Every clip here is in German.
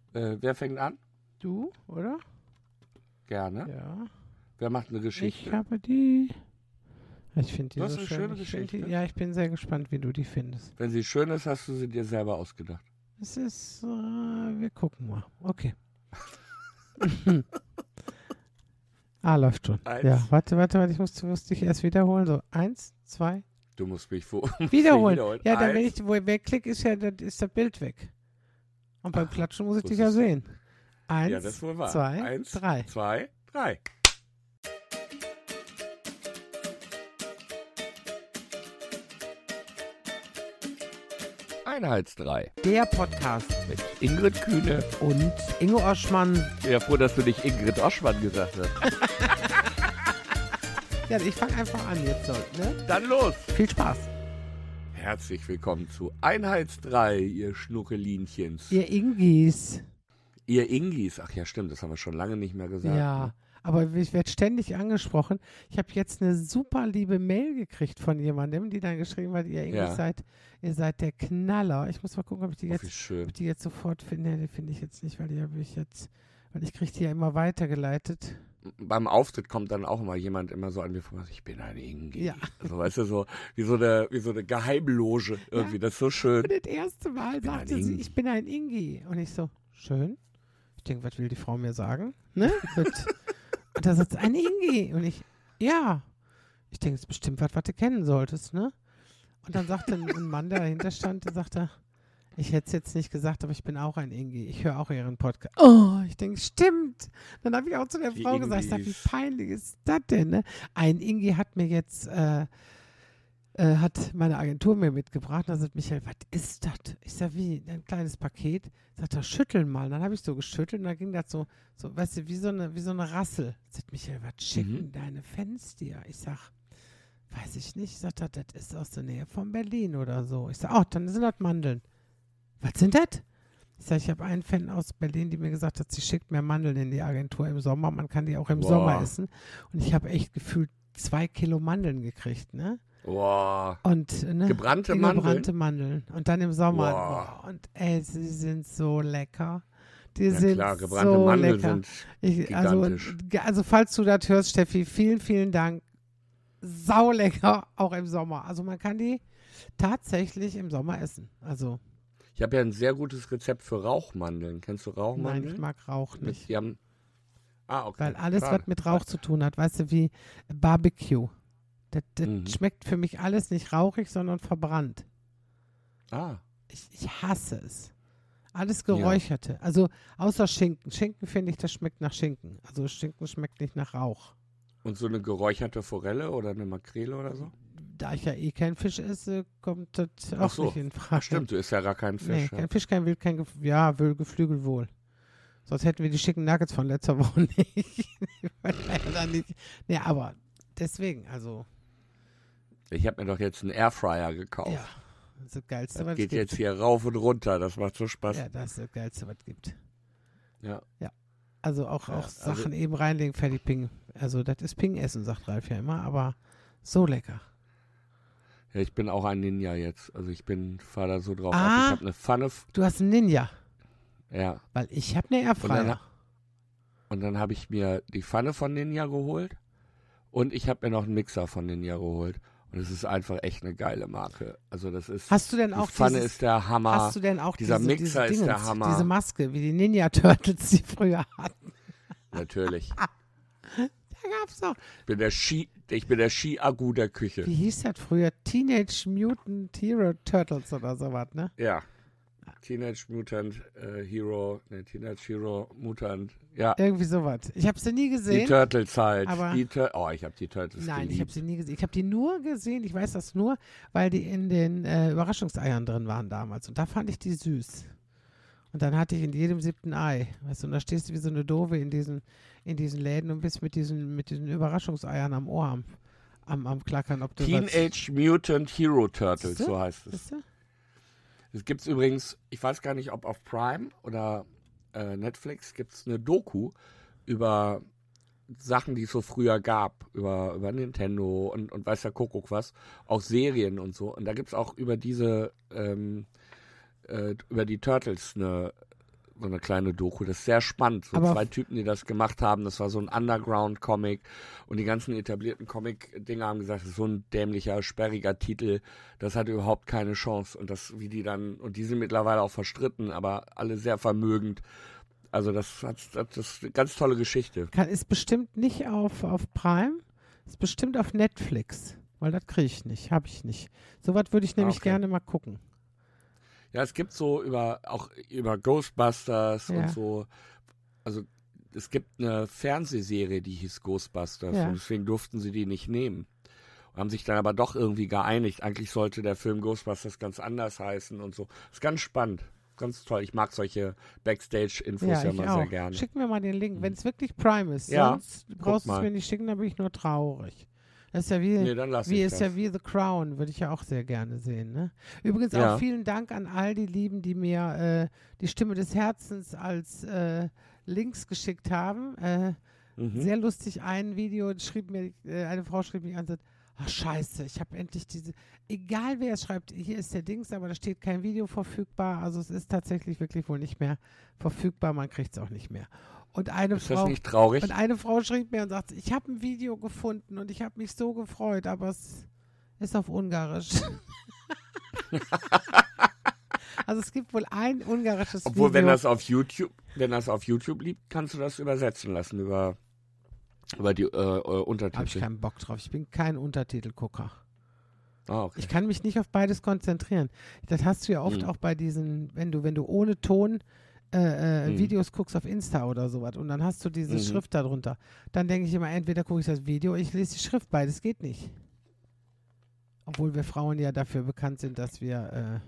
Wer fängt an? Du, oder? Gerne. Ja. Wer macht eine Geschichte? Ich habe die. Ich finde die Das so ist eine schön. schöne Ich find Geschichte. ja, ich bin sehr gespannt, wie du die findest. Wenn sie schön ist, hast du sie dir selber ausgedacht. Es ist, wir gucken mal. Okay. Läuft schon. Eins. Ja, warte, ich muss dich erst wiederholen. So, 1, 2. Du musst mich Wiederholen. Ja, dann, wenn Eins. ich wegklicke, ist das Bild weg. Und beim Klatschen muss ich dich ja wusstest du. sehen. 1, Ja, das ist wohl wahr. 2, 1, 3. 2, 3. Einheitsdrei. Der Podcast Mit Ingrid Kühne. und Ingo Oschmann. Ja, froh, dass du nicht Ingrid Oschmann gesagt hast. Ja, ich fange einfach an jetzt so, ne? Dann los. Viel Spaß. Herzlich willkommen zu Einheitsdrei, ihr Schnuckelinchens. Ihr Ingis. Ihr Ingis. Ach ja, stimmt, das haben wir schon lange nicht mehr gesagt. Ja, Ne? aber ich werde ständig angesprochen. Ich habe jetzt eine super liebe Mail gekriegt von jemandem, die dann geschrieben hat, ihr Ingis Ja. ihr seid der Knaller. Ich muss mal gucken, ob ich die Oh, wie jetzt, schön. sofort finde. Die finde ich jetzt nicht, weil ich kriege die ja immer weitergeleitet. Beim Auftritt kommt dann auch immer jemand immer so an mir vorbei, ich bin ein Ingi. Ja. Also weißt du, so wie so eine Geheimloge irgendwie, das ist so schön. Und das erste Mal bin sagte ein sie, Ingi. ich bin ein Ingi. Und ich so, schön. Ich denke, was will die Frau mir sagen? Ne? Und da sagt sie, ein Ingi. Und ich, ja. Ich denke, das ist bestimmt was du kennen solltest, ne? Und dann sagte ein Mann, der dahinter stand, der sagte, ich hätte es jetzt nicht gesagt, aber ich bin auch ein Ingi. Ich höre auch ihren Podcast. Oh, ich denke, stimmt. Dann habe ich auch zu der Die Frau gesagt, ich sag, wie Ingis. peinlich ist das denn, ne? Ein Ingi hat mir jetzt, hat meine Agentur mir mitgebracht. Und da sagt Michael, was ist das? Ich sag, wie? Ein kleines Paket. Sagt er, schütteln mal. Dann habe ich so geschüttelt und dann ging das so, weißt du, wie so eine Rassel. Sagt Michael, was schicken deine Fans dir? Ich sag, weiß ich nicht. Sagt er, das ist aus der Nähe von Berlin oder so. Ich sag, dann sind das Mandeln. Was sind das? Ich sag, ich habe einen Fan aus Berlin, die mir gesagt hat, sie schickt mir Mandeln in die Agentur im Sommer. Man kann die auch im Sommer essen. Und ich habe echt gefühlt 2 Kilo Mandeln gekriegt, ne? Wow. Und, ne? Gebrannte Gebrannte Mandeln. Und dann im Sommer. Wow. Und sie sind so lecker. Die Ja sind klar, gebrannte so Mandeln lecker. sind gigantisch. Also falls du das hörst, Steffi, vielen, vielen Dank. Saulecker, auch im Sommer. Also man kann die tatsächlich im Sommer essen. Also Ich habe ja ein sehr gutes Rezept für Rauchmandeln. Kennst du nein, Rauchmandeln? ich mag Rauch nicht. Die haben, okay. Weil alles, Schade. was mit Rauch zu tun hat, weißt du, wie Barbecue. Das Mhm. schmeckt für mich alles nicht rauchig, sondern verbrannt. Ah, Ich hasse es. Alles Geräucherte. Also außer Schinken. Schinken finde ich, das schmeckt nach Schinken. Also Schinken schmeckt nicht nach Rauch. und so eine geräucherte Forelle oder eine Makrele oder so? Da ich ja eh kein Fisch esse, kommt das Ach auch so. nicht in Frage. Ach stimmt, du isst ja gar keinen Nee, Fisch. kein Fisch, kein Wild, Geflügel wohl. Sonst hätten wir die schicken Nuggets von letzter Woche nicht. Nee, aber deswegen, also, Ich habe mir doch jetzt einen Airfryer gekauft. ja, das ist das Geilste, Das was geht es gibt. jetzt hier rauf und runter, das macht so Spaß. Ja, das ist das Geilste, was es gibt. Ja. Also auch Ja, Sachen eben reinlegen, fertig Ping. Also das ist Ping-Essen, sagt Ralf ja immer, aber so lecker. Ja, ich bin auch ein Ninja jetzt. Also ich fahre da so drauf ab. Ah. Ich habe eine Pfanne. Du hast einen Ninja, Ja. weil ich habe eine Airfryer. Und dann habe ich mir die Pfanne von Ninja geholt. Und ich habe mir noch einen Mixer von Ninja geholt. Und es ist einfach echt eine geile Marke. Also das ist. Hast du denn Die auch Pfanne ist der Hammer. Hast du denn auch Dieser Mixer diese ist der Dingens, Hammer. diese Maske, wie die Ninja Turtles, die früher hatten? Natürlich. Da gab's doch. Ich bin der Ski-Agu der Küche. Wie hieß das früher? Teenage Mutant Hero Turtles oder sowas, ne? Ja. Teenage Hero Mutant. Ja. Irgendwie sowas. Ich habe sie nie Die gesehen. Turtles halt. aber- Ich habe die Turtles Nein, geliebt. ich habe sie nie gesehen. Ich habe die nur gesehen, ich weiß das nur, weil die in den Überraschungseiern drin waren damals. Und da fand ich die süß. Und dann hatte ich in jedem 7. Ei. Weißt du, und da stehst du wie so eine Doofe in diesen Läden und bist mit diesen Überraschungseiern am Ohr am Klackern. Ob du Teenage Mutant Hero Turtles, Siehste? so heißt es. Weißt du? Es gibt übrigens, ich weiß gar nicht, ob auf Prime oder Netflix, gibt es eine Doku über Sachen, die es so früher gab, über Nintendo und weiß der Kuckuck was, auch Serien und so. Und da gibt es auch über die Turtles eine so eine kleine Doku. Das ist sehr spannend. So Aber 2 Typen, die das gemacht haben. Das war so ein Underground-Comic. Und die ganzen etablierten Comic-Dinger haben gesagt, das ist so ein dämlicher, sperriger Titel. Das hat überhaupt keine Chance. Und die sind mittlerweile auch verstritten, aber alle sehr vermögend. Also das ist eine ganz tolle Geschichte. ist bestimmt nicht auf Prime, ist bestimmt auf Netflix, weil das kriege ich nicht, habe ich nicht. Sowas würde ich nämlich gerne mal gucken. Ja, es gibt so auch über Ghostbusters Ja. und so, also es gibt eine Fernsehserie, die hieß Ghostbusters Ja. und deswegen durften sie die nicht nehmen. Haben sich dann aber doch irgendwie geeinigt. Eigentlich sollte der Film Ghostbusters ganz anders heißen und so. Ist ganz spannend, ganz toll. Ich mag solche Backstage-Infos ja ich immer auch. sehr gerne. Schick mir mal den Link, wenn es wirklich Prime ist. Ja, Sonst brauchst du es mal. mir nicht schicken, dann bin ich nur traurig. Das ist ja wie, Nee, dann lass ich ist das. ja wie The Crown, würde ich ja auch sehr gerne sehen. Ne? Übrigens Ja. auch vielen Dank an all die Lieben, die mir die Stimme des Herzens als Links geschickt haben. Sehr lustig, ein Video eine Frau schrieb mich an und sagt, ach scheiße, ich habe endlich egal wer es schreibt, hier ist der Dings, aber da steht kein Video verfügbar, also es ist tatsächlich wirklich wohl nicht mehr verfügbar, man kriegt es auch nicht mehr. Und Ist das nicht traurig? und eine Frau schrieb mir und sagte, ich habe ein Video gefunden und ich habe mich so gefreut, aber es ist auf Ungarisch. Also es gibt wohl ein ungarisches Obwohl, Video. wenn das auf YouTube liegt, kannst du das übersetzen lassen über die Habe ich Untertitel. keinen Bock drauf. Ich bin kein Untertitelgucker. Ah, okay. Ich kann mich nicht auf beides konzentrieren. Das hast du ja oft auch bei diesen, wenn du ohne Ton Videos guckst auf Insta oder sowas und dann hast du diese Schrift darunter. Dann denke ich immer, entweder gucke ich das Video, ich lese die Schrift, beides geht nicht. Obwohl wir Frauen ja dafür bekannt sind, dass wir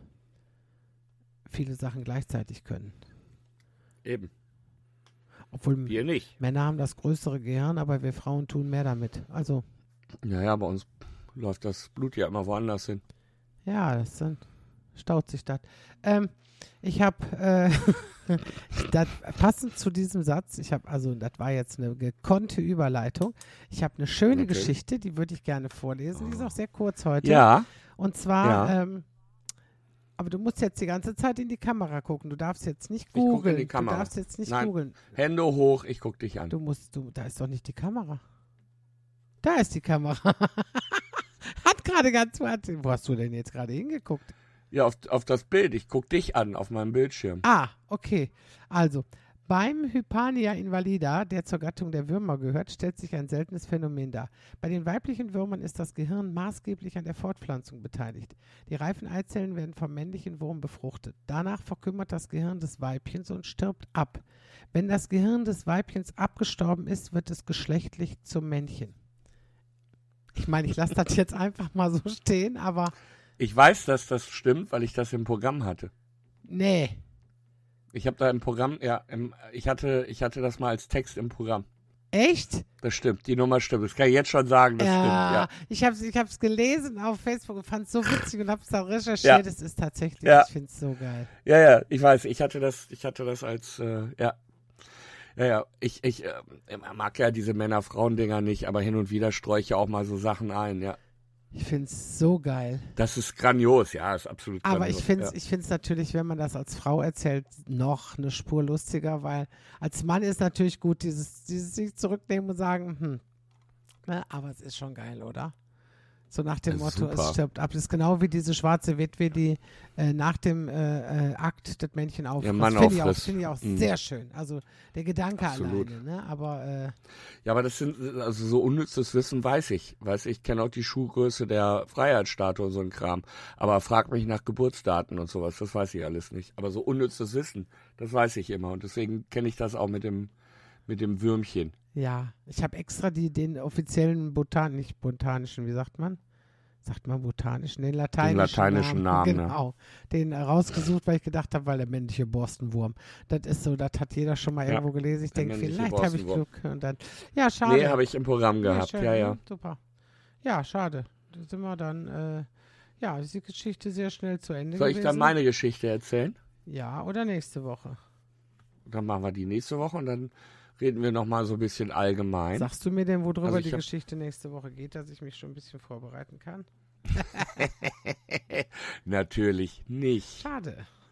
viele Sachen gleichzeitig können. Eben. Obwohl Wir nicht. Männer haben das größere Gehirn, aber wir Frauen tun mehr damit. Also, Ja, bei uns läuft das Blut ja immer woanders hin. ja, dann staut sich das. Ich habe, passend zu diesem Satz, das war jetzt eine gekonnte Überleitung. Ich habe eine schöne Okay. Geschichte, die würde ich gerne vorlesen. Die ist auch sehr kurz heute. Ja. Und zwar, Ja. aber du musst jetzt die ganze Zeit in die Kamera gucken. Du darfst jetzt nicht gucke in googeln. die Kamera. Du darfst jetzt nicht Nein. googeln. Hände hoch, ich guck dich an. Da ist doch nicht die Kamera. Da ist die Kamera. Hat gerade wo hast du denn jetzt gerade hingeguckt? Ja, auf das Bild. Ich guck dich an auf meinem Bildschirm. Ah, okay. Also, beim Hypania invalida, der zur Gattung der Würmer gehört, stellt sich ein seltenes Phänomen dar. Bei den weiblichen Würmern ist das Gehirn maßgeblich an der Fortpflanzung beteiligt. Die reifen Eizellen werden vom männlichen Wurm befruchtet. Danach verkümmert das Gehirn des Weibchens und stirbt ab. Wenn das Gehirn des Weibchens abgestorben ist, wird es geschlechtlich zum Männchen. Ich meine, ich lasse das jetzt einfach mal so stehen, aber Ich weiß, dass das stimmt, weil ich das im Programm hatte. nee. Ich habe da im Programm, ich hatte das mal als Text im Programm. Echt? Das stimmt, die Nummer stimmt. Das kann ich jetzt schon sagen, das stimmt. Ja. Ich hab's gelesen auf Facebook und fand es so witzig und hab's dann recherchiert. Ja. Es ist tatsächlich, Ja. ich find's so geil. Ja, ich weiß, ich hatte das als, ja. Ja, ich mag ja diese Männer-Frauen-Dinger nicht, aber hin und wieder streue ich ja auch mal so Sachen ein, ja. Ich find's so geil. Das ist grandios, ja, ist absolut Aber grandios. ich find's natürlich, wenn man das als Frau erzählt, noch eine Spur lustiger, weil als Mann ist natürlich gut, dieses sich zurücknehmen und sagen, ne, aber es ist schon geil, oder? So nach dem Das ist Motto, es super. stirbt ab. Das ist genau wie diese schwarze Witwe, die nach dem Akt das Männchen auffrisst. Ihr Mann Finde auffrisst. ich auch sehr schön. Also der Gedanke Absolut. alleine, ne? Aber Ja, aber das sind, also so unnützes Wissen weiß ich. Ich kenne auch die Schuhgröße der Freiheitsstatue und so ein Kram. Aber frag mich nach Geburtsdaten und sowas, das weiß ich alles nicht. Aber so unnützes Wissen, das weiß ich immer. Und deswegen kenne ich das auch mit dem Würmchen. ja, ich habe extra den offiziellen nicht botanischen, wie sagt man? Sagt man botanischen, den lateinischen Namen, ne? Genau, den rausgesucht, weil ich gedacht habe, weil der männliche Borstenwurm. Das ist so, das hat jeder schon mal Ja, irgendwo gelesen. Ich der denke, männliche vielleicht habe ich Borstenwurm. Glück. Und dann, ja, schade. Nee, habe ich im Programm gehabt. schön, Ja, ja. ne? Super. Ja, schade. Da sind wir dann, ist die Geschichte sehr schnell zu Ende Soll ich gewesen. dann meine Geschichte erzählen? Ja, oder nächste Woche. Dann machen wir die nächste Woche und dann reden wir nochmal so ein bisschen allgemein. Sagst du mir denn, worüber Also ich die hab- Geschichte nächste Woche geht, dass ich mich schon ein bisschen vorbereiten kann? Natürlich nicht. Schade.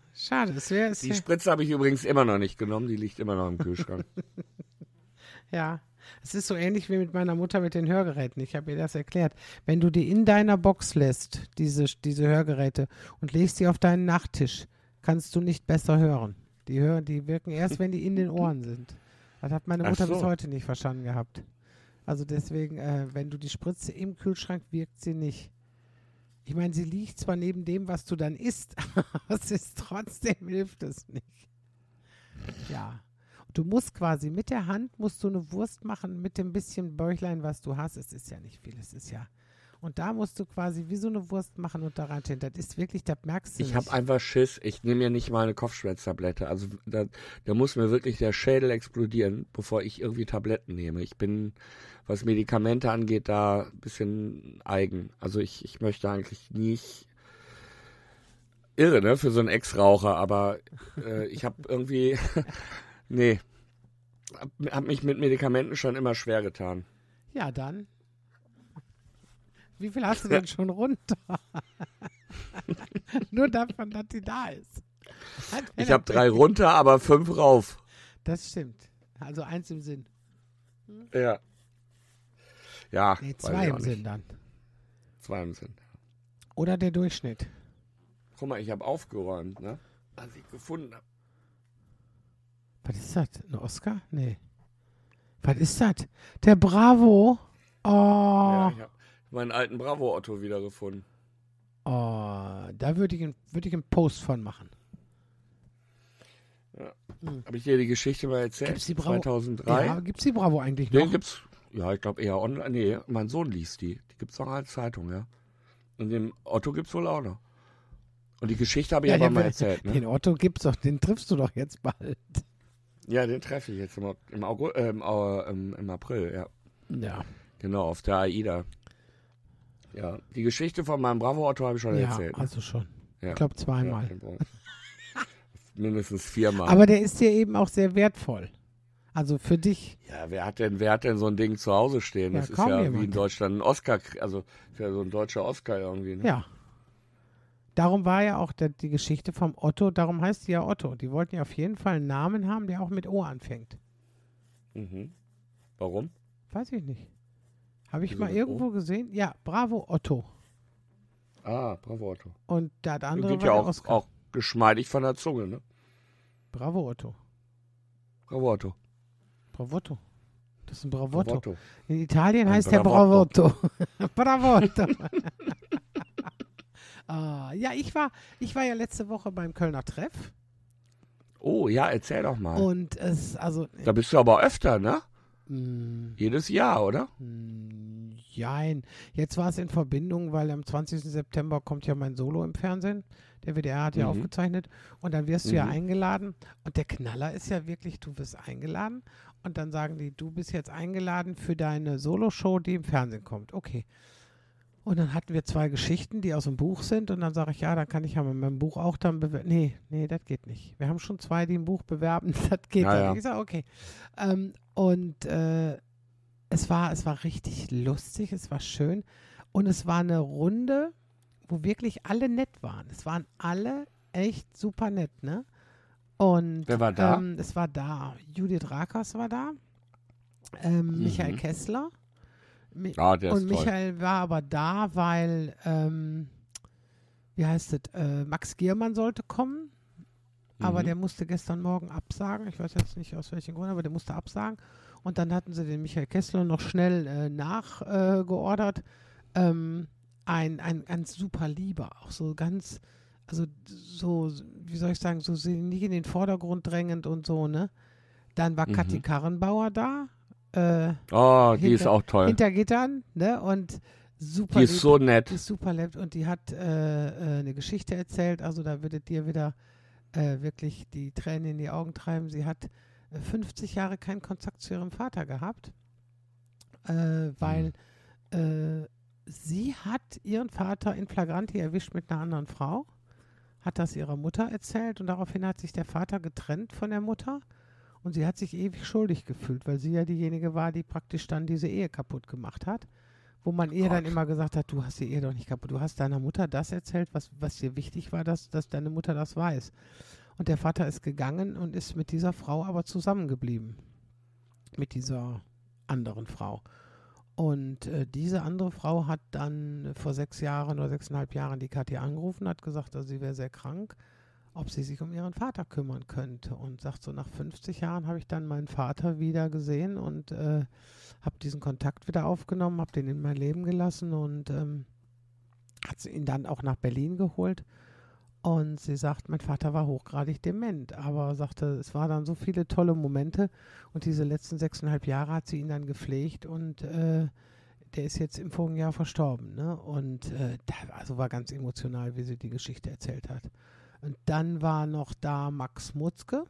Schade, es wäre Die Spritze habe ich übrigens immer noch nicht genommen, die liegt immer noch im Kühlschrank. Ja, es ist so ähnlich wie mit meiner Mutter mit den Hörgeräten. Ich habe ihr das erklärt. Wenn du die in deiner Box lässt, diese Hörgeräte, und legst die auf deinen Nachttisch, kannst du nicht besser hören. Die wirken erst, wenn die in den Ohren sind. Das hat meine Mutter bis heute nicht verstanden gehabt. Also deswegen, wenn du die Spritze im Kühlschrank, wirkt sie nicht. Ich meine, sie liegt zwar neben dem, was du dann isst, aber es ist trotzdem, hilft es nicht. Ja. Du musst quasi mit der Hand musst du eine Wurst machen mit dem bisschen Bäuchlein, was du hast. Es ist ja nicht viel, es ist ja. Und da musst du quasi wie so eine Wurst machen und da reinstellen. Das ist wirklich, das merkst du Ich nicht. habe einfach Schiss. Ich nehme ja nicht mal eine Kopfschmerztablette. Also da muss mir wirklich der Schädel explodieren, bevor ich irgendwie Tabletten nehme. Ich bin, was Medikamente angeht, da ein bisschen eigen. Also ich möchte eigentlich nicht irre, ne, für so einen Ex-Raucher, aber ich habe irgendwie, nee, hab mich mit Medikamenten schon immer schwer getan. Ja, dann. Wie viel hast du denn schon runter? Nur davon, dass die da ist. Ich habe 3 runter, aber 5 rauf. Das stimmt. Also 1 im Sinn. Ja. Ja. Nee, 2 im Sinn dann. 2 im Sinn. Oder der Durchschnitt. Guck mal, ich habe aufgeräumt, ne? Was ich gefunden habe. Was ist das? Ein Oscar? Nee. Was ist das? Der Bravo. Oh. Ja, ich habe meinen alten Bravo-Otto wiedergefunden. Oh, da würde ich einen Post von machen. Ja. Habe ich dir die Geschichte mal erzählt? Gibt's die Bravo? 2003? Ja, gibt's die Bravo eigentlich noch? Den gibt's, ja, ich glaube eher online. Nee, mein Sohn liest die. Die gibt's noch als Zeitung, ja. Und den Otto gibt's wohl auch noch. Und die Geschichte habe ich aber mal erzählt, ne? Den Otto gibt's doch, den triffst du doch jetzt bald. Ja, den treffe ich jetzt im April, ja. Ja. Genau, auf der AIDA. Ja, die Geschichte von meinem Bravo-Otto habe ich schon erzählt. Ja, also schon. Ja. Ich glaube 2-mal. Ja, mindestens 4-mal. Aber der ist dir eben auch sehr wertvoll. Also für dich. Ja, wer hat denn so ein Ding zu Hause stehen? Ja, Das ist kaum ja jemand. wie in Deutschland ein Oscar, also ist ja so ein deutscher Oscar irgendwie. Ne? Ja. Darum war ja auch die Geschichte vom Otto, darum heißt die ja Otto. Die wollten ja auf jeden Fall einen Namen haben, der auch mit O anfängt. Mhm. Warum? Weiß ich nicht. Habe ich Wieso mal mit irgendwo O? gesehen? Ja, Bravo Otto. Ah, Bravo Otto. Und das andere Geht war ja der auch, Oscar. auch geschmeidig von der Zunge, ne? Bravo Otto. Bravo Otto. Bravotto. Das ist ein Bravotto. Bravotto. In Italien Ein heißt der Bravotto. Bravotto. Bravotto. Ja, ich war ja letzte Woche beim Kölner Treff. Oh, ja, erzähl doch mal. Und es, also. Da bist du aber öfter, ne? Jedes Jahr, oder? Jein. Jetzt war es in Verbindung, weil am 20. September kommt ja mein Solo im Fernsehen. Der WDR hat ja aufgezeichnet. Und dann wirst du ja eingeladen. Und der Knaller ist ja wirklich, du wirst eingeladen. Und dann sagen die, du bist jetzt eingeladen für deine Solo-Show, die im Fernsehen kommt. Okay. Und dann hatten wir 2 Geschichten, die aus dem Buch sind. Und dann sage ich, ja, dann kann ich ja mit meinem Buch auch dann bewerben. Nee, das geht nicht. Wir haben schon 2, die im Buch bewerben. Das geht Ja, dann ja. nicht. Ich sage, okay. Es war richtig lustig, es war schön. Und es war eine Runde, wo wirklich alle nett waren. Es waren alle echt super nett, ne? Und Wer war da? es war da. Judith Rakers war da. Michael Kessler. Ah, der ist Und toll. Michael war aber da, weil, wie heißt es, Max Giermann sollte kommen, aber der musste gestern Morgen absagen. Ich weiß jetzt nicht aus welchem Grund, aber der musste absagen. Und dann hatten sie den Michael Kessler noch schnell nachgeordert. Ein ganz super Lieber, auch so ganz, also so, wie soll ich sagen, so nicht in den Vordergrund drängend und so, ne? Dann war Kathi Karrenbauer da. Oh, die ist auch toll. Hinter Gittern, ne? Und super Die ist lieb. so nett. Die ist super nett und die hat eine Geschichte erzählt. Also da würdet ihr wieder wirklich die Tränen in die Augen treiben. Sie hat 50 Jahre keinen Kontakt zu ihrem Vater gehabt, weil sie hat ihren Vater in Flagranti erwischt mit einer anderen Frau, hat das ihrer Mutter erzählt und daraufhin hat sich der Vater getrennt von der Mutter. Und sie hat sich ewig schuldig gefühlt, weil sie ja diejenige war, die praktisch dann diese Ehe kaputt gemacht hat. wo man ihr dann Gott. immer gesagt hat, du hast die Ehe doch nicht kaputt. Du hast deiner Mutter das erzählt, was dir wichtig war, dass deine Mutter das weiß. Und der Vater ist gegangen und ist mit dieser Frau aber zusammengeblieben. Mit dieser anderen Frau. Und diese andere Frau hat dann vor 6 Jahren oder 6,5 Jahren die Kathi angerufen, hat gesagt, also sie wäre sehr krank, ob sie sich um ihren Vater kümmern könnte. Und sagt so, nach 50 Jahren habe ich dann meinen Vater wieder gesehen und habe diesen Kontakt wieder aufgenommen, habe den in mein Leben gelassen und hat sie ihn dann auch nach Berlin geholt. Und sie sagt, mein Vater war hochgradig dement, aber sagte, es waren dann so viele tolle Momente und diese letzten 6,5 Jahre hat sie ihn dann gepflegt und der ist jetzt im vorigen Jahr verstorben. Ne? Und also war ganz emotional, wie sie die Geschichte erzählt hat. Und dann war noch da Max Mutzke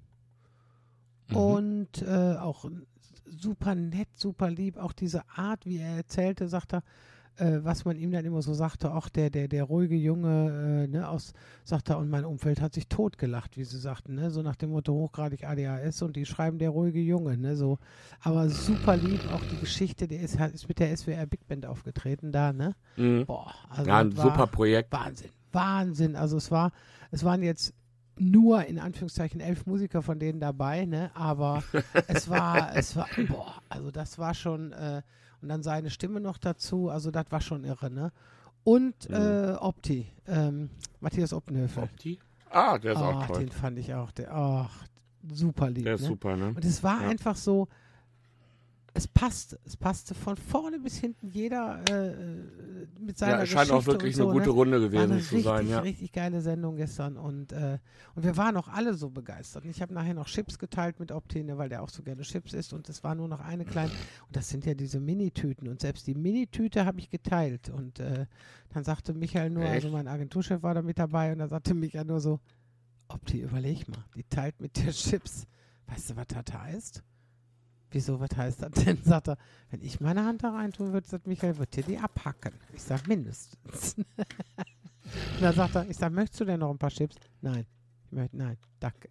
und auch super nett, super lieb, auch diese Art, wie er erzählte, sagt er, was man ihm dann immer so sagte, auch der ruhige Junge, sagt er, und mein Umfeld hat sich totgelacht, wie sie sagten, ne, so nach dem Motto hochgradig ADHS und die schreiben der ruhige Junge, ne, so, aber super lieb, auch die Geschichte, der ist mit der SWR Big Band aufgetreten da, ne, boah, also ja, ein super Projekt. Wahnsinn, also es waren jetzt nur in Anführungszeichen 11 Musiker von denen dabei, ne, aber es war, boah, also das war schon, und dann seine Stimme noch dazu, also das war schon irre, ne? Und Opti, Matthias Optenhöfel. Opti? Ah, der ist auch toll. Den fand ich auch, super lieb. Der ist ne? super, ne? Und es war einfach so, es passte von vorne bis hinten jeder mit seiner Geschichte. Ja, scheint auch wirklich und so, eine gute Runde gewesen zu sein, ja. Richtig geile Sendung gestern und wir waren auch alle so begeistert. Und ich habe nachher noch Chips geteilt mit Optine, weil der auch so gerne Chips isst und es war nur noch eine kleine, und das sind ja diese Minitüten und selbst die Minitüte habe ich geteilt und dann sagte Michael nur, also mein Agenturchef war da mit dabei und dann sagte Michael nur so, Opti, überleg mal, die teilt mit dir Chips. Weißt du, was das heißt? Wieso, was heißt das denn? Sagt er, wenn ich meine Hand da reintun würde, sagt Michael, wird dir die abhacken. Ich sag, mindestens. Und dann sagt er, ich sag, möchtest du denn noch ein paar Chips? Nein. Nein, danke.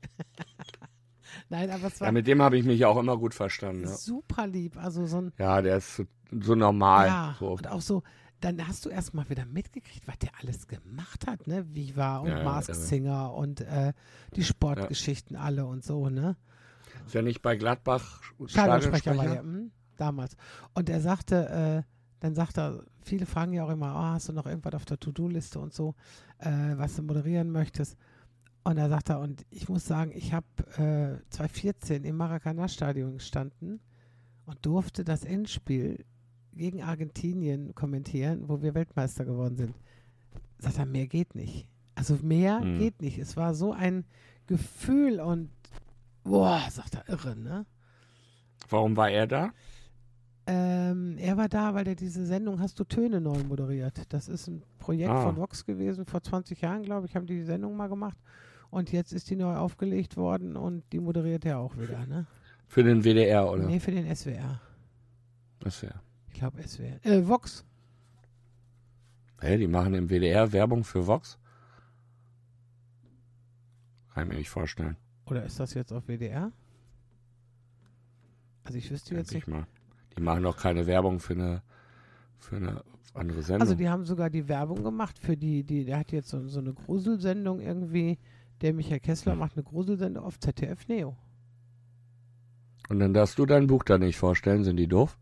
Nein, aber es war... Ja, mit dem habe ich mich auch immer gut verstanden. Ja. Super lieb, also so ein... Ja, der ist so normal. Ja, so. und auch so, dann hast du erst mal wieder mitgekriegt, was der alles gemacht hat, ne? Viva und Masked Singer und die Sportgeschichten alle und so, ne? Ist ja nicht bei Gladbach Stadionsprecher war der, damals. Und er sagte, dann sagt er, viele fragen ja auch immer, hast du noch irgendwas auf der To-Do-Liste und so, was du moderieren möchtest. Und da sagt er, und ich muss sagen, ich habe 2014 im Maracanã-Stadion gestanden und durfte das Endspiel gegen Argentinien kommentieren, wo wir Weltmeister geworden sind. Sagt er, mehr geht nicht. Also mehr geht nicht. Es war so ein Gefühl und boah, sagt er, irre, ne? Warum war er da? Er war da, weil er diese Sendung Hast du Töne neu moderiert. Das ist ein Projekt von Vox gewesen. Vor 20 Jahren, glaube ich, haben die Sendung mal gemacht. Und jetzt ist die neu aufgelegt worden und die moderiert er auch wieder, ne? Für den WDR, oder? Nee, für den SWR. SWR. Ich glaube SWR. Vox. Hey, die machen im WDR Werbung für Vox? Kann ich mir nicht vorstellen. Oder ist das jetzt auf WDR? Also ich wüsste jetzt nicht. Mal. Die machen doch keine Werbung für eine andere Sendung. Also die haben sogar die Werbung gemacht für der hat jetzt so eine Gruselsendung irgendwie, der Michael Kessler macht eine Gruselsendung auf ZDF Neo. Und dann darfst du dein Buch da nicht vorstellen, sind die doof?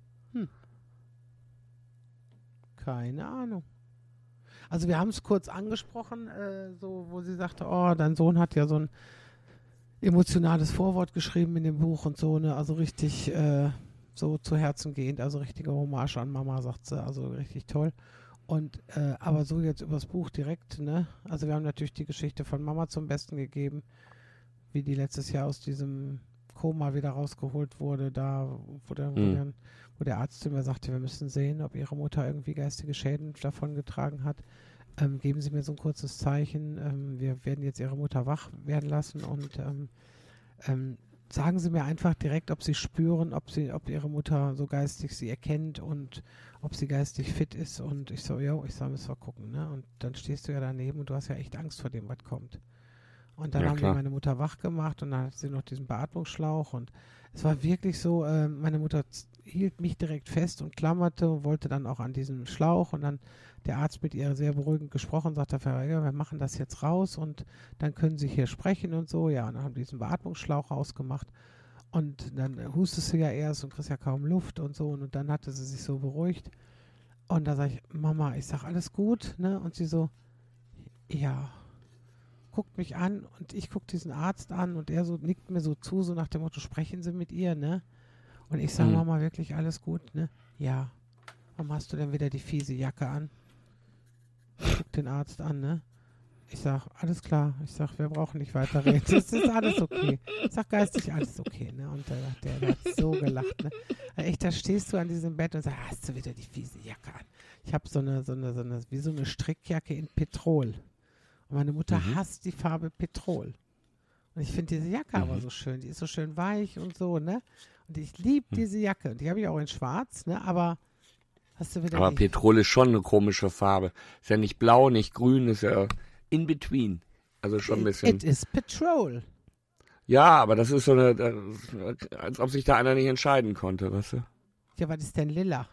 Keine Ahnung. Also wir haben es kurz angesprochen, so wo sie sagte, oh, dein Sohn hat ja so ein emotionales Vorwort geschrieben in dem Buch und so, ne, also richtig so zu Herzen gehend, also richtige Hommage an Mama, sagt sie, also richtig toll. Und aber so jetzt übers Buch direkt, ne, also wir haben natürlich die Geschichte von Mama zum Besten gegeben, wie die letztes Jahr aus diesem Koma wieder rausgeholt wurde, da wo der Arzt zu mir sagte, wir müssen sehen, ob ihre Mutter irgendwie geistige Schäden davongetragen hat. Geben Sie mir so ein kurzes Zeichen. Wir werden jetzt Ihre Mutter wach werden lassen und sagen Sie mir einfach direkt, ob Sie spüren, ob Ihre Mutter so geistig sie erkennt und ob sie geistig fit ist. Und ich so, müssen wir gucken. Ne? Und dann stehst du ja daneben und du hast ja echt Angst vor dem, was kommt. Und dann Ja, haben wir klar. meine Mutter wach gemacht und dann hat sie noch diesen Beatmungsschlauch und es war wirklich so, meine Mutter hielt mich direkt fest und klammerte und wollte dann auch an diesen Schlauch und dann der Arzt mit ihr sehr beruhigend gesprochen und sagte, Frau Verweger, wir machen das jetzt raus und dann können Sie hier sprechen und so. Ja, und dann haben die diesen Beatmungsschlauch rausgemacht und dann hustest du ja erst und kriegst ja kaum Luft und so und dann hatte sie sich so beruhigt und da sage ich, Mama, ich sag alles gut, ne? Und sie so, ja, guckt mich an und ich gucke diesen Arzt an und er so nickt mir so zu, so nach dem Motto, sprechen Sie mit ihr, ne? Und ich sage, Mama, wirklich alles gut, ne? Ja. Warum hast du denn wieder die fiese Jacke an? Ich guck den Arzt an, ne? Ich sag, alles klar. Ich sag, wir brauchen nicht weiter reden. Das ist alles okay. Ich sag, geistig alles okay, ne? Und der hat so gelacht, ne? Also echt, da stehst du an diesem Bett und sagst, hast du wieder die fiese Jacke an? Ich habe so eine, wie so eine Strickjacke in Petrol. Und meine Mutter hasst die Farbe Petrol. Und ich finde diese Jacke aber so schön. Die ist so schön weich und so, ne? Und ich liebe diese Jacke. Und die habe ich auch in schwarz, ne? Aber hast du wieder Aber Petrol ist schon eine komische Farbe. Ist ja nicht blau, nicht grün, ist ja in between. Also schon ein bisschen. It is Petrol. Ja, aber das ist so eine, als ob sich da einer nicht entscheiden konnte, weißt du? Ja, was ist denn lila?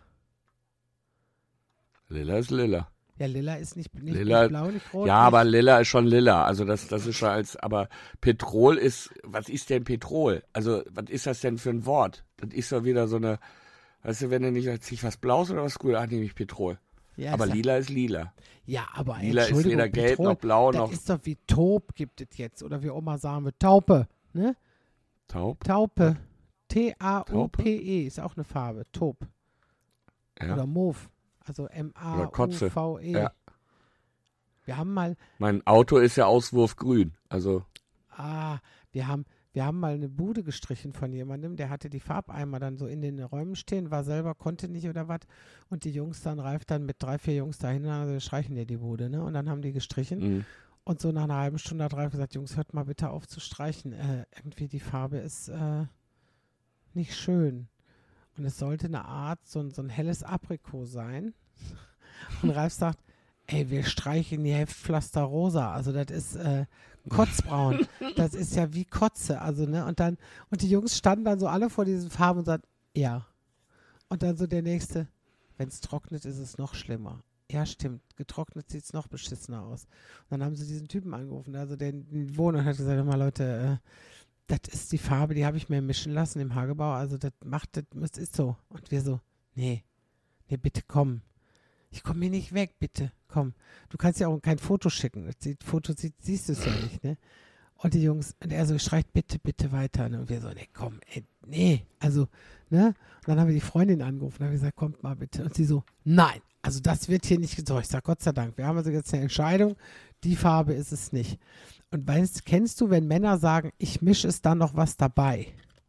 Lila ist lila. Ja, lila ist nicht Lila, nicht blau, nicht rot. ja, aber lila ist schon lila. Also das ist schon aber Petrol ist, was ist denn Petrol? Also, was ist das denn für ein Wort? Das ist doch wieder so eine, weißt du, wenn du nicht sich was Blaues oder was Grünes, nehme ich Petrol. Ja, aber lila ist lila. Ja, aber Lila ist Entschuldigung, weder gelb Petrol, noch blau das noch ist doch wie Taub gibt es jetzt. Oder wie Oma sagen wir, Taupe, ne? taub. Taupe. T-A-U-P-E ist auch eine Farbe. Taub. Ja. Oder Mauve. Also Oder M-A-U-V-E. Ja. Wir haben mal, Mein Auto ist ja auswurfgrün. Also, wir haben mal eine Bude gestrichen von jemandem, der hatte die Farbeimer dann so in den Räumen stehen, war selber, konnte nicht oder was. Und die Jungs dann, Ralf dann mit 3, 4 Jungs dahin, also wir streichen dir die Bude, ne? Und dann haben die gestrichen. Und so nach einer halben Stunde hat Ralf gesagt, Jungs, hört mal bitte auf zu streichen. Irgendwie die Farbe ist nicht schön. Und es sollte eine Art, so ein helles Aprikot sein. Und Ralf sagt, ey, wir streichen die Heftpflaster rosa. Also das ist kotzbraun. Das ist ja wie Kotze. Also, ne? Und die Jungs standen dann so alle vor diesen Farben und sagten, ja. Und dann so der nächste, wenn es trocknet, ist es noch schlimmer. Ja, stimmt. Getrocknet sieht es noch beschissener aus. Und dann haben sie diesen Typen angerufen, also den Wohner, und hat gesagt, mal Leute, das ist die Farbe, die habe ich mir mischen lassen im Hagebau. Also das ist so. Und wir so, nee, bitte komm. Ich komme hier nicht weg, bitte, komm. Du kannst ja auch kein Foto schicken. Siehst du es ja nicht, ne? Und die Jungs, und er so, streicht bitte weiter. Ne? Und wir so, nee, komm, nee. Also, ne? Und dann haben wir die Freundin angerufen und haben gesagt, kommt mal bitte. Und sie so, nein, also das wird hier nicht gesorgt. Ich sag, Gott sei Dank, wir haben also jetzt eine Entscheidung, die Farbe ist es nicht. Und kennst du, wenn Männer sagen, ich mische es dann noch was dabei?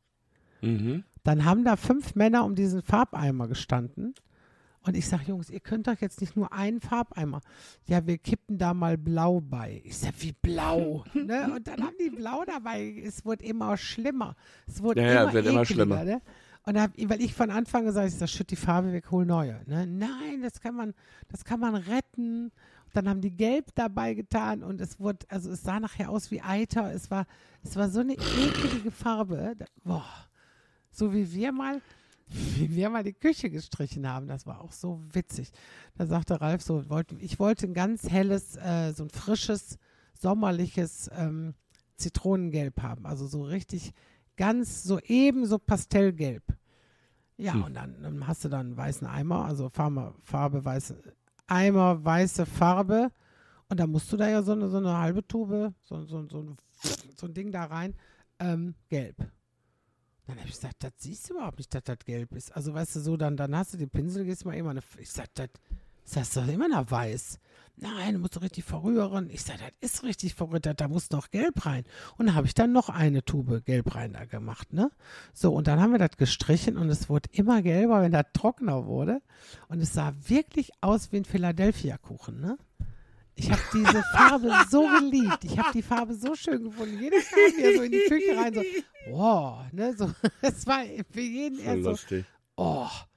Dann haben da 5 Männer um diesen Farbeimer gestanden. Und ich sage, Jungs, ihr könnt doch jetzt nicht nur einen Farbeimer. Ja, wir kippen da mal Blau bei. Ich sage, wie blau? Ne? Und dann haben die Blau dabei. Es wurde immer schlimmer. Es wurde es wird immer schlimmer. Ne? Und weil ich von Anfang gesagt habe, ich sage, schütt die Farbe weg, hol neue. Ne? Nein, das kann man retten. Und dann haben die Gelb dabei getan und es sah nachher aus wie Eiter. Es war so eine ekelige Farbe. Boah. So wie wir mal die Küche gestrichen haben. Das war auch so witzig. Da sagte Ralf so, ich wollte ein ganz helles, so ein frisches, sommerliches Zitronengelb haben. Also so richtig ganz so ebenso pastellgelb. Ja, und dann hast du dann einen weißen Eimer, also Farbe weiße Eimer, weiße Farbe. Und dann musst du da ja so eine halbe Tube, so ein Ding da rein, gelb. Dann habe ich gesagt, das siehst du überhaupt nicht, dass das gelb ist. Also weißt du so, dann hast du den Pinsel, gehst mal immer ich sag, das ist doch immer noch weiß. Nein, du musst doch richtig verrühren. Ich sag, das ist richtig verrührt, da muss noch gelb rein. Und dann habe ich dann noch eine Tube gelb rein da gemacht, ne? So, und dann haben wir das gestrichen und es wurde immer gelber, wenn das trockener wurde. Und es sah wirklich aus wie ein Philadelphia-Kuchen, ne? Ich habe diese Farbe so geliebt. Ich habe die Farbe so schön gefunden. Jeder kam hier so in die Küche rein, so, wow, ne, so, es war für jeden Voll eher so, lustig. oh,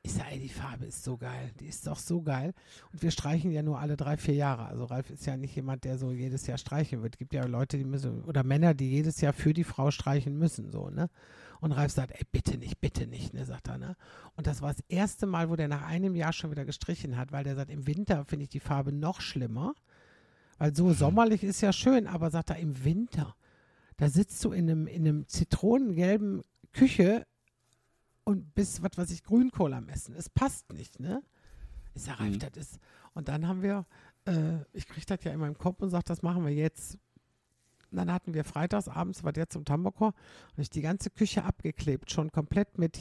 Ich sage, ey, die Farbe ist so geil. Die ist doch so geil. Und wir streichen ja nur alle 3-4 Jahre. Also Ralf ist ja nicht jemand, der so jedes Jahr streichen wird. Es gibt ja Leute, die müssen, oder Männer, die jedes Jahr für die Frau streichen müssen, so, ne? Und Ralf sagt, ey, bitte nicht, ne, sagt er, ne? Und das war das erste Mal, wo der nach einem Jahr schon wieder gestrichen hat, weil der sagt, im Winter finde ich die Farbe noch schlimmer. Weil so sommerlich ist ja schön, aber sagt er, im Winter, da sitzt du in einem zitronengelben Küche und bist, was weiß ich, Grünkohl am Essen. Es passt nicht, ne? Ich sage, Ralf, das ist. Und dann haben wir, ich kriege das ja in meinem Kopf und sage, das machen wir jetzt. Und dann hatten wir freitags abends, war der zum Tambakor, und ich die ganze Küche abgeklebt, schon komplett mit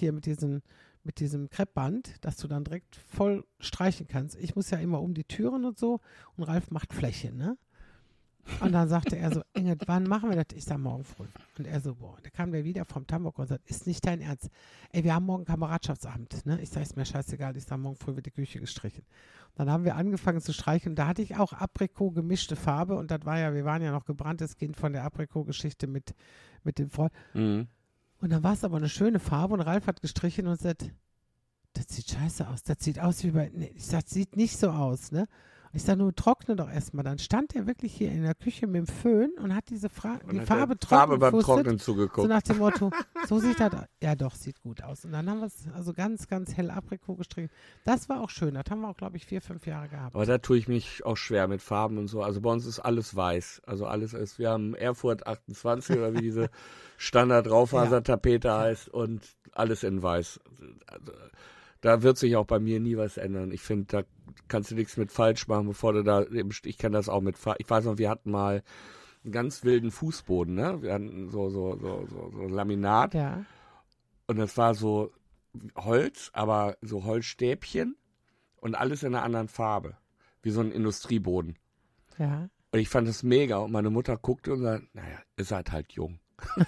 diesem Kreppband, dass du dann direkt voll streichen kannst. Ich muss ja immer um die Türen und so, und Ralf macht Fläche, ne? Und dann sagte er so, Inge, wann machen wir das? Ich sag, morgen früh. Und er so, boah, da kam der wieder vom Tambakor und sagt, ist nicht dein Ernst. Ey, wir haben morgen Kameradschaftsabend, ne? Ich sag, ist mir scheißegal, ich sag, morgen früh wird die Küche gestrichen. Dann haben wir angefangen zu streichen und da hatte ich auch Aprikot gemischte Farbe und das war ja, wir waren ja noch gebranntes Kind von der Aprikot-Geschichte mit dem Freund. Mhm. Und dann war es aber eine schöne Farbe und Ralf hat gestrichen und sagt, das sieht scheiße aus, das sieht aus wie bei, nee, ich sag, sieht nicht so aus, ne? Ich sage, nur trockne doch erstmal. Dann stand er wirklich hier in der Küche mit dem Föhn und hat die Farbe beim Trocknen zugeguckt. So nach dem Motto, so sieht das aus. Ja doch, sieht gut aus. Und dann haben wir es also ganz, ganz hell Aprikot gestrichen. Das war auch schön. Das haben wir auch, glaube ich, 4-5 Jahre gehabt. Aber da tue ich mich auch schwer mit Farben und so. Also bei uns ist alles weiß. Also alles ist, wir haben Erfurt 28 oder wie diese Standard-Raufasertapete heißt und alles in weiß. Also, da wird sich auch bei mir nie was ändern. Ich finde, da kannst du nichts mit falsch machen, bevor du da, ich kenne das auch mit, ich weiß noch, wir hatten mal einen ganz wilden Fußboden, ne? Wir hatten so Laminat. Ja. Und das war so Holz, aber so Holzstäbchen und alles in einer anderen Farbe. Wie so ein Industrieboden. Ja. Und ich fand das mega. Und meine Mutter guckte und sagte, naja, ihr seid halt jung.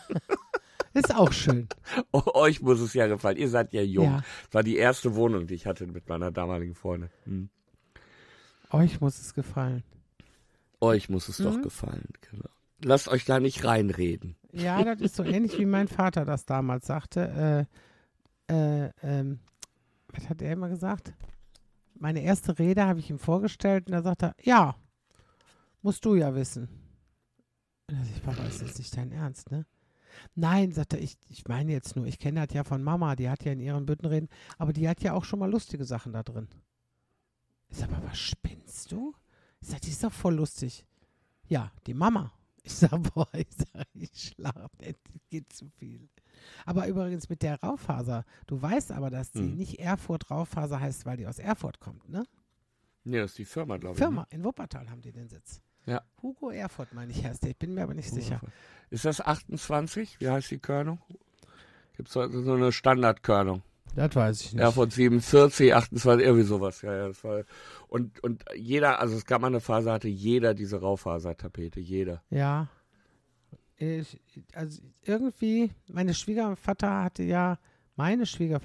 Ist auch schön. Euch muss es ja gefallen. Ihr seid ja jung. Ja. Das war die erste Wohnung, die ich hatte mit meiner damaligen Freundin. Euch muss es gefallen. Euch muss es doch gefallen. Genau. Lasst euch da nicht reinreden. Ja, das ist so ähnlich, wie mein Vater das damals sagte. Was hat er immer gesagt? Meine erste Rede habe ich ihm vorgestellt und da sagt er, ja, musst du ja wissen. Und ich Papa, ist jetzt nicht dein Ernst, ne? Nein, sagt er, ich meine jetzt nur, ich kenne das ja von Mama, die hat ja in ihren Büttenreden, aber die hat ja auch schon mal lustige Sachen da drin. Ich sag, aber was spinnst du? Ich sag, die ist doch voll lustig. Ja, die Mama. Ich sag, boah, ich schlaf nicht, das geht zu viel. Aber übrigens mit der Raufaser, du weißt aber, dass die nicht Erfurt Raufaser heißt, weil die aus Erfurt kommt, ne? Nee, das ist die Firma, glaube ich. Firma, in Wuppertal haben die den Sitz. Ja. Hugo Erfurt, meine ich, heißt der. Ich bin mir aber nicht sicher. Ist das 28? Wie heißt die Körnung? Gibt es so eine Standardkörnung? Das weiß ich nicht. Erfurt 47, 28, irgendwie sowas. Ja, das war, und jeder, also es gab mal eine Phase, hatte jeder diese Raufasertapete, jeder. Ja. Also irgendwie, mein Schwiegervater hatte ja ein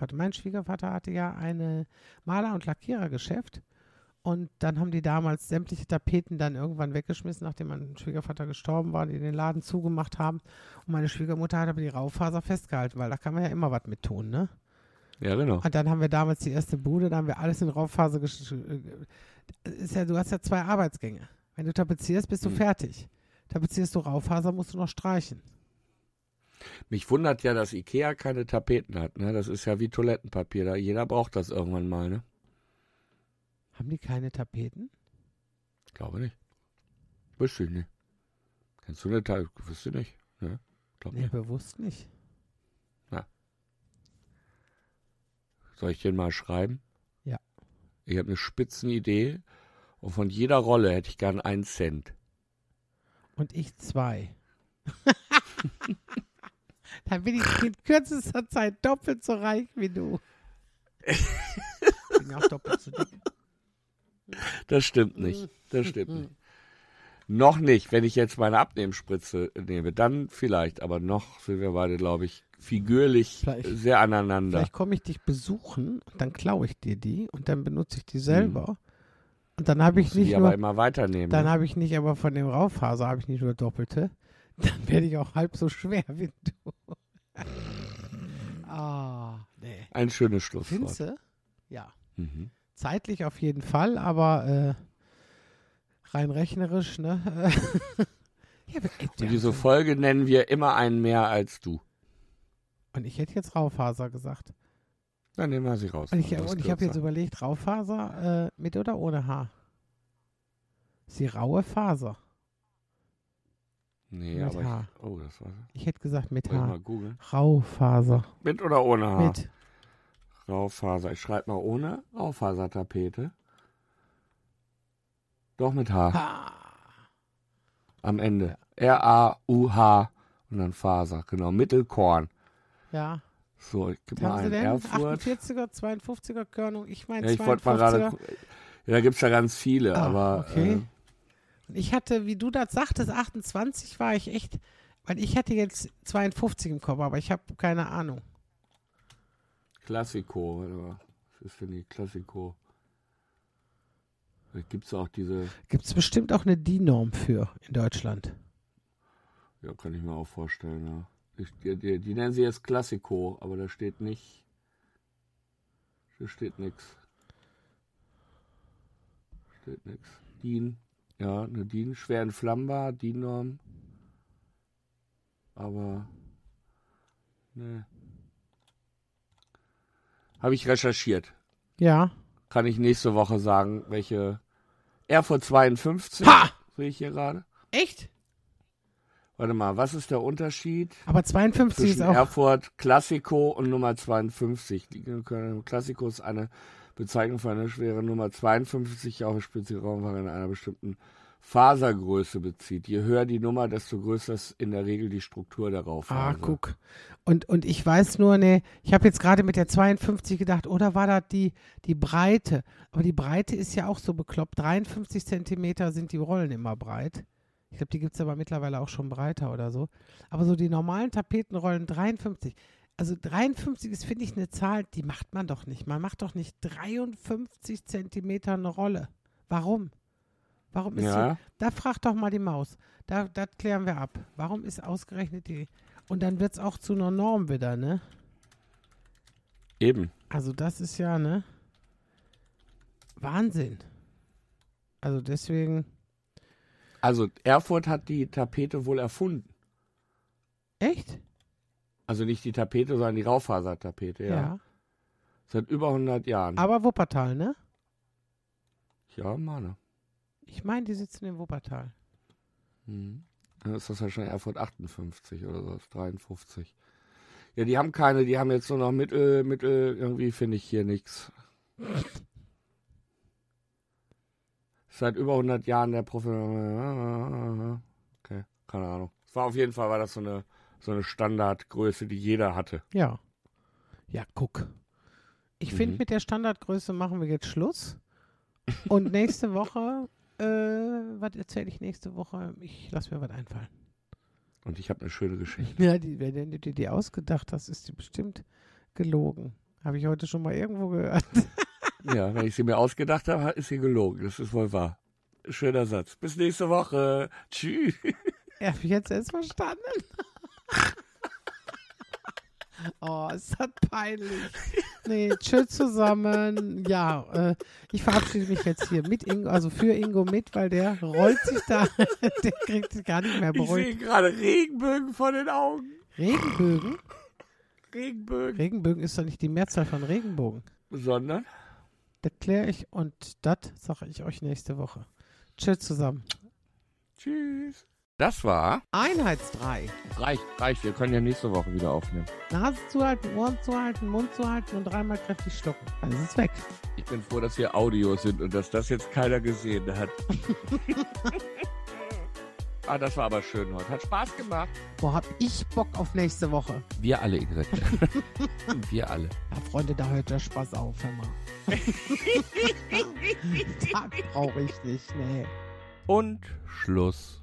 Maler- und Lackierergeschäft. Und dann haben die damals sämtliche Tapeten dann irgendwann weggeschmissen, nachdem mein Schwiegervater gestorben war, die den Laden zugemacht haben. Und meine Schwiegermutter hat aber die Raufaser festgehalten, weil da kann man ja immer was mit tun, ne? Ja, genau. Und dann haben wir damals die erste Bude, da haben wir alles in Raufaser du hast ja 2 Arbeitsgänge. Wenn du tapezierst, bist du fertig. Tapezierst du Raufaser, musst du noch streichen. Mich wundert ja, dass Ikea keine Tapeten hat, ne? Das ist ja wie Toilettenpapier, jeder braucht das irgendwann mal, ne? Haben die keine Tapeten? Glaube nicht. Wüsste ich nicht. Kennst du eine Tapete? Wüsste nicht. Ne? Glaub Nee, nicht. bewusst nicht. Na. Soll ich den mal schreiben? Ja. Ich habe eine Spitzenidee und von jeder Rolle hätte ich gern 1 Cent. Und ich 2. Dann bin ich in kürzester Zeit doppelt so reich wie du. Ich bin ja auch doppelt so dick. Das stimmt nicht. Das stimmt nicht. Noch nicht. Wenn ich jetzt meine Abnehmspritze nehme, dann vielleicht. Aber noch sind wir beide, glaube ich, figürlich sehr aneinander. Vielleicht komme ich dich besuchen und dann klaue ich dir die und dann benutze ich die selber. Und dann habe ich nicht die nur, aber immer weiternehmen. dann ne? habe ich nicht, aber von dem Raufaser habe ich nicht nur doppelte. Dann werde ich auch halb so schwer wie du. Nee. Ein schönes Schlusswort. Findest du? Ja. Mhm. Zeitlich auf jeden Fall, aber rein rechnerisch, ne? Ja, Und diese Folge nennen wir immer einen mehr als du. Und ich hätte jetzt Raufaser gesagt. Dann nehmen wir sie raus. Und ich habe jetzt überlegt, Raufaser mit oder ohne Haar? Ist die raue Faser? Nee, mit aber Haar. das war. Ich hätte gesagt mit Soll ich Haar. mal googeln? Raufaser. Mit oder ohne Haar? Mit. Raufaser. Ich schreibe mal ohne Raufasertapete. Doch mit Haar. Ha. Am Ende. R-A-U-H und dann Faser. Genau. Mittelkorn. Ja. So, ich gebe Was mal haben Sie einen denn? Erfurt. 48er, 52er Körnung. Ich meine Ja, ich wollte mal 52er. gerade. Ja, da gibt es ja ganz viele, Ah, aber. okay. Und ich hatte, wie du das sagtest, 28 war ich echt, weil ich hatte jetzt 52 im Kopf, aber ich habe keine Ahnung. Klassiko. Warte mal. Was ist denn die Klassiko? Da gibt es auch diese. Gibt es bestimmt auch eine DIN-Norm für in Deutschland. Ja, kann ich mir auch vorstellen, ja. Die nennen sie jetzt Klassiko, aber da steht nicht. Da steht nichts. Steht nichts. DIN. Ja, eine DIN. Schwer entflammbar, DIN-Norm. Aber. Ne. Habe ich recherchiert. Ja. Kann ich nächste Woche sagen, welche. Erfurt 52. Ha! Sehe ich hier gerade. Echt? Warte mal, was ist der Unterschied Aber 52 zwischen ist auch. Erfurt Classico und Nummer 52? Die Classico ist eine Bezeichnung für eine schwere Nummer 52, auch Spezialraumfahrer in einer bestimmten Fasergröße bezieht. Je höher die Nummer, desto größer ist in der Regel die Struktur der Raufaser. Guck. Und ich weiß nur, ne, ich habe jetzt gerade mit der 52 gedacht, oder war das die Breite? Aber die Breite ist ja auch so bekloppt. 53 Zentimeter sind die Rollen immer breit. Ich glaube, die gibt es aber mittlerweile auch schon breiter oder so. Aber so die normalen Tapetenrollen 53. Also 53 ist, finde ich, eine Zahl, die macht man doch nicht. Man macht doch nicht 53 Zentimeter eine Rolle. Warum? Warum ist Ja. sie? Da fragt doch mal die Maus. Das klären wir ab. Warum ist ausgerechnet die? Und dann wird es auch zu einer Norm wieder, ne? Eben. Also das ist ja, ne? Wahnsinn. Also deswegen. Also Erfurt hat die Tapete wohl erfunden. Echt? Also nicht die Tapete, sondern die Raufasertapete, ja. Seit über 100 Jahren. Aber Wuppertal, ne? Ja, meine. Ich meine, die sitzen in Wuppertal. Dann ist das ja schon Erfurt 58 oder so, 53. Ja, die haben keine, die haben jetzt nur noch Mittel, irgendwie finde ich hier nichts. Seit über 100 Jahren der Profi. Okay, keine Ahnung. Auf jeden Fall war das so eine Standardgröße, die jeder hatte. Ja. Ja, guck. Ich finde, mit der Standardgröße machen wir jetzt Schluss. Und nächste Woche, was erzähle ich nächste Woche? Ich lasse mir was einfallen. Und ich habe eine schöne Geschichte. Ja, wenn du dir die ausgedacht hast, ist die bestimmt gelogen. Habe ich heute schon mal irgendwo gehört. Ja, wenn ich sie mir ausgedacht habe, ist sie gelogen. Das ist wohl wahr. Schöner Satz. Bis nächste Woche. Tschüss. Habe ich jetzt erst verstanden? Oh, ist das peinlich. Nee, tschüss zusammen. Ja, ich verabschiede mich jetzt hier mit Ingo, also für Ingo mit, weil der rollt sich da, der kriegt sich gar nicht mehr Ich beruhigt. sehe gerade Regenbögen vor den Augen. Regenbögen? Regenbögen. Regenbögen ist doch nicht die Mehrzahl von Regenbogen. Sondern? Das kläre ich und das sage ich euch nächste Woche. Tschüss zusammen. Tschüss. Das war Einheitsdrei. Reicht. Wir können ja nächste Woche wieder aufnehmen. Nase zuhalten, Ohren zuhalten, Mund zuhalten und dreimal kräftig schlucken. Dann ist es weg. Ich bin froh, dass wir Audios sind und dass das jetzt keiner gesehen hat. Das war aber schön heute. Hat Spaß gemacht. Boah, hab ich Bock auf nächste Woche. Wir alle, Ingrid. Wir alle. Ja, Freunde, da hört der Spaß auf, hör mal. Das brauche ich nicht, nee. Und Schluss.